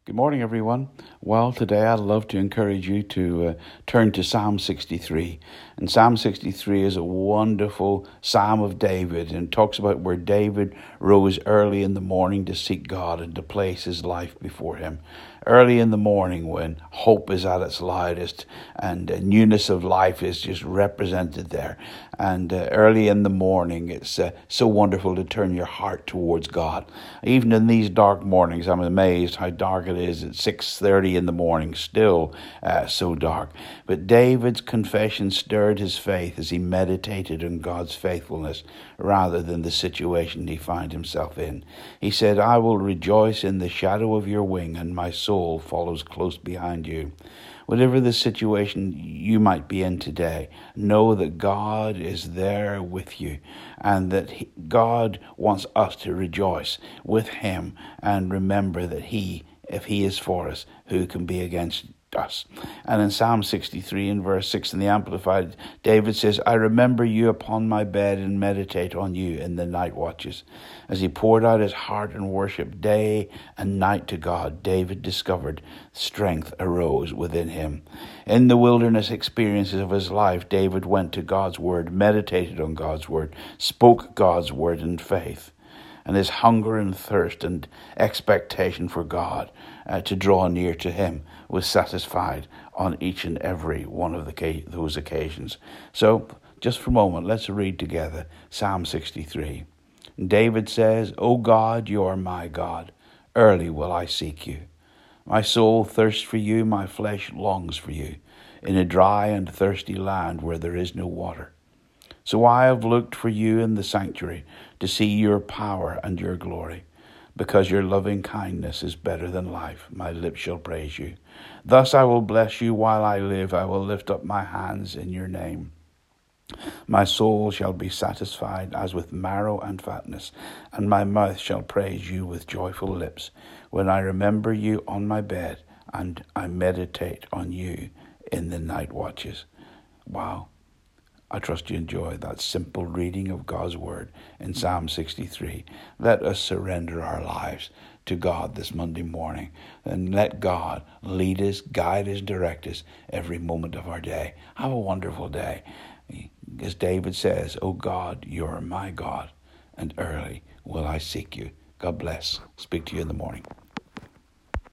Good morning, everyone. Well, today I'd love to encourage you to turn to Psalm 63. And Psalm 63 is a wonderful Psalm of David and talks about where David rose early in the morning to seek God and to place his life before him. Early in the morning when hope is at its loudest and newness of life is just represented there. And early in the morning, it's so wonderful to turn your heart towards God. Even in these dark mornings, I'm amazed how dark it is at 6:30 in the morning, still so dark. But David's confession stirred his faith as he meditated on God's faithfulness rather than the situation he found himself in. He said, "I will rejoice in the shadow of your wing, and my soul follows close behind you." Whatever the situation you might be in today, know that God is there with you and that God wants us to rejoice with him and remember that if he is for us, who can be against us? And in Psalm 63 in verse 6 in the Amplified, David says, "I remember you upon my bed and meditate on you in the night watches." As he poured out his heart in worship day and night to God, David discovered strength arose within him. In the wilderness experiences of his life, David went to God's word, meditated on God's word, spoke God's word in faith. And his hunger and thirst and expectation for God to draw near to him was satisfied on each and every one of those occasions. So, just for a moment, let's read together Psalm 63. David says, "O God, you are my God. Early will I seek you. My soul thirsts for you, my flesh longs for you, in a dry and thirsty land where there is no water. So I have looked for you in the sanctuary to see your power and your glory. Because your loving kindness is better than life, my lips shall praise you. Thus I will bless you while I live. I will lift up my hands in your name. My soul shall be satisfied as with marrow and fatness, and my mouth shall praise you with joyful lips, when I remember you on my bed and I meditate on you in the night watches." Wow. I trust you enjoyed that simple reading of God's word in Psalm 63. Let us surrender our lives to God this Monday morning and let God lead us, guide us, direct us every moment of our day. Have a wonderful day. As David says, "O God, you are my God, and early will I seek you." God bless. Speak to you in the morning.